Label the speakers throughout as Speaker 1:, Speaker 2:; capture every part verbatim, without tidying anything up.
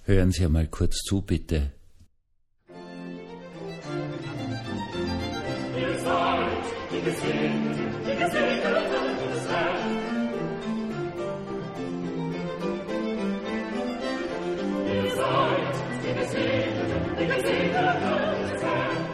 Speaker 1: Hören Sie einmal kurz zu, bitte.
Speaker 2: Ihr seid die Gesegneten, die Gesegneten des Herrn. Ihr seid die Gesegneten, die Gesegneten des Herrn.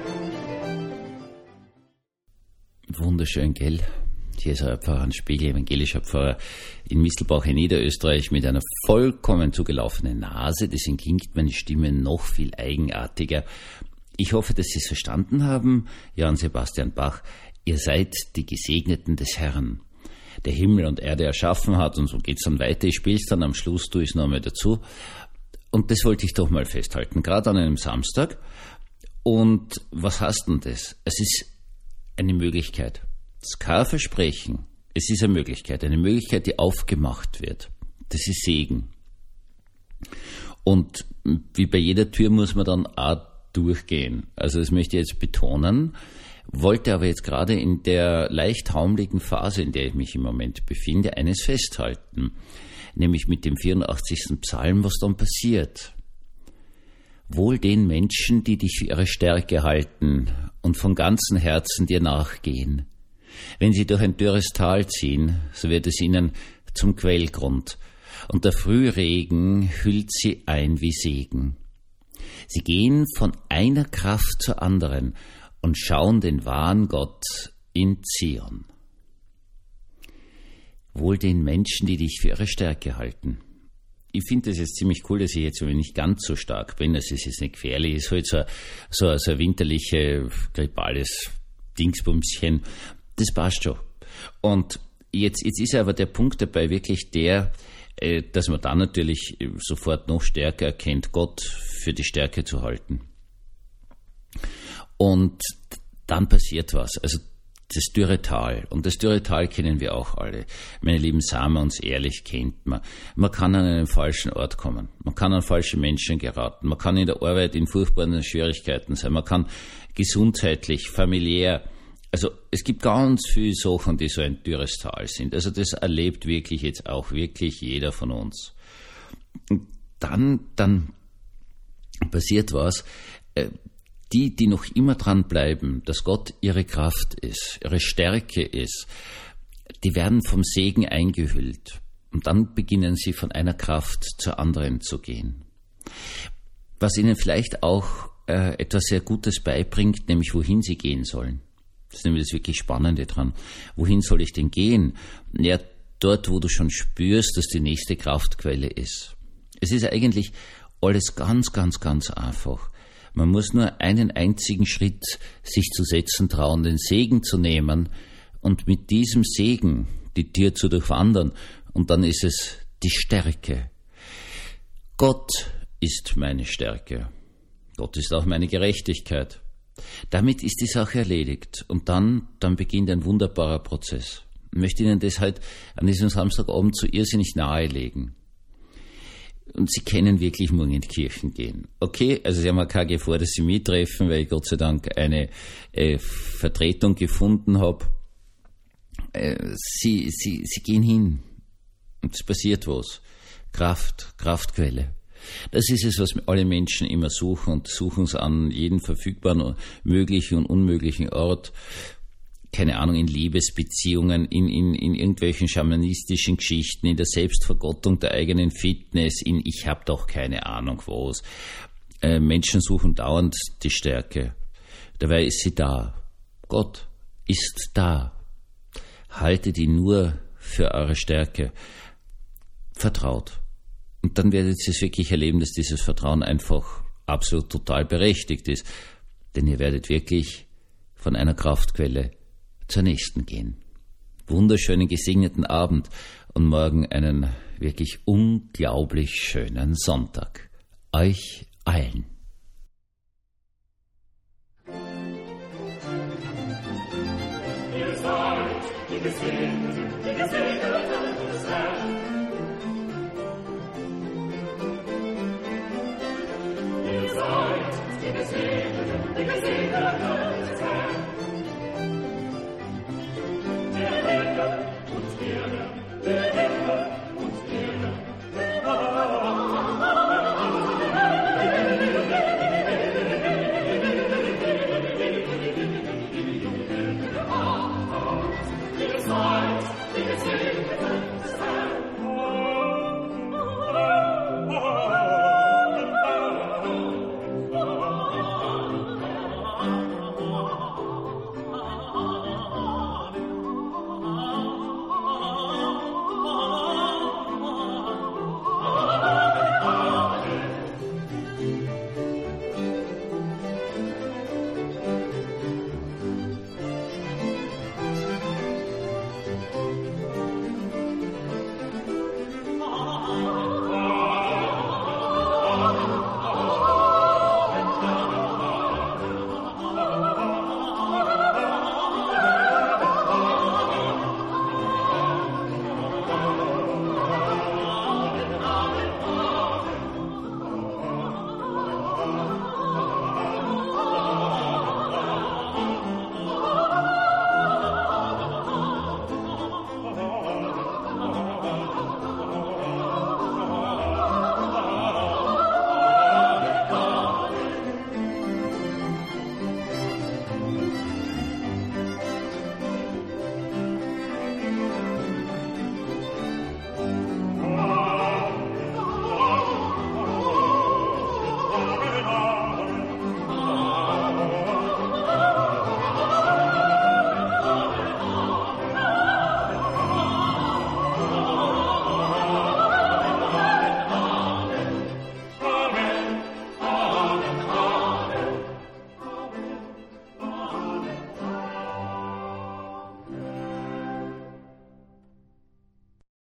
Speaker 1: Wunderschön, gell? Hier ist ein Pfarrer, ein Spiegel, evangelischer Pfarrer in Mistelbach in Niederösterreich mit einer vollkommen zugelaufenen Nase. Deswegen klingt meine Stimme noch viel eigenartiger. Ich hoffe, dass Sie es verstanden haben. Johann Sebastian Bach, ihr seid die Gesegneten des Herrn, der Himmel und Erde erschaffen hat. Und so geht's dann weiter. Ich spiele es dann am Schluss, tue ich es nochmal dazu. Und das wollte ich doch mal festhalten, gerade an einem Samstag. Und was heißt denn das? Es ist eine Möglichkeit. Das ist kein Versprechen. Es ist eine Möglichkeit. Eine Möglichkeit, die aufgemacht wird. Das ist Segen. Und wie bei jeder Tür muss man dann auch durchgehen. Also das möchte ich jetzt betonen. Wollte aber jetzt gerade in der leicht haumeligen Phase, in der ich mich im Moment befinde, eines festhalten. Nämlich mit dem vierundachtzigsten Psalm, was dann passiert. Wohl den Menschen, die dich für ihre Stärke halten und von ganzem Herzen dir nachgehen. Wenn sie durch ein dürres Tal ziehen, so wird es ihnen zum Quellgrund, und der Frühregen hüllt sie ein wie Segen. Sie gehen von einer Kraft zur anderen und schauen den wahren Gott in Zion. Wohl den Menschen, die dich für ihre Stärke halten. Ich finde das jetzt ziemlich cool, dass ich jetzt nicht ganz so stark bin. Es ist jetzt nicht gefährlich, es ist halt so, so, so ein winterliche, grippales Dingsbumschen. Das passt schon. Und jetzt, jetzt ist aber der Punkt dabei wirklich der, dass man dann natürlich sofort noch stärker erkennt, Gott für die Stärke zu halten. Und dann passiert was. Also das dürre Tal. Und das dürre Tal kennen wir auch alle. Meine lieben, sagen wir uns ehrlich, kennt man. Man kann an einen falschen Ort kommen. Man kann an falsche Menschen geraten. Man kann in der Arbeit in furchtbaren Schwierigkeiten sein. Man kann gesundheitlich, familiär. Also es gibt ganz viele Sachen, die so ein dürres Tal sind. Also das erlebt wirklich jetzt auch wirklich jeder von uns. Und dann, dann passiert was. Die, die noch immer dran bleiben, dass Gott ihre Kraft ist, ihre Stärke ist, die werden vom Segen eingehüllt. Und dann beginnen sie von einer Kraft zur anderen zu gehen. Was ihnen vielleicht auch äh, etwas sehr Gutes beibringt, nämlich wohin sie gehen sollen. Das ist nämlich das wirklich Spannende dran. Wohin soll ich denn gehen? Ja, dort, wo du schon spürst, dass die nächste Kraftquelle ist. Es ist eigentlich alles ganz, ganz, ganz einfach. Man muss nur einen einzigen Schritt sich zu setzen trauen, den Segen zu nehmen und mit diesem Segen die Tür zu durchwandern. Und dann ist es die Stärke. Gott ist meine Stärke. Gott ist auch meine Gerechtigkeit. Damit ist die Sache erledigt. Und dann, dann beginnt ein wunderbarer Prozess. Ich möchte Ihnen das halt an diesem Samstagabend so irrsinnig nahelegen. Und Sie können wirklich morgen in die Kirchen gehen. Okay, also Sie haben auch keine Gefahr, dass Sie mich treffen, weil ich Gott sei Dank eine äh, Vertretung gefunden habe. Äh, Sie, Sie, Sie gehen hin und es passiert was. Kraft, Kraftquelle. Das ist es, was alle Menschen immer suchen und suchen es an jedem verfügbaren, möglichen und unmöglichen Ort. Keine Ahnung, in Liebesbeziehungen, in, in, in irgendwelchen schamanistischen Geschichten, in der Selbstvergottung der eigenen Fitness, in ich habe doch keine Ahnung was. Äh, Menschen suchen dauernd die Stärke. Dabei ist sie da. Gott ist da. Haltet ihn nur für eure Stärke. Vertraut. Und dann werdet ihr es wirklich erleben, dass dieses Vertrauen einfach absolut total berechtigt ist. Denn ihr werdet wirklich von einer Kraftquelle zur nächsten gehen. Wunderschönen, gesegneten Abend und morgen einen wirklich unglaublich schönen Sonntag. Euch allen.
Speaker 2: Ihr seid die Gesegneten.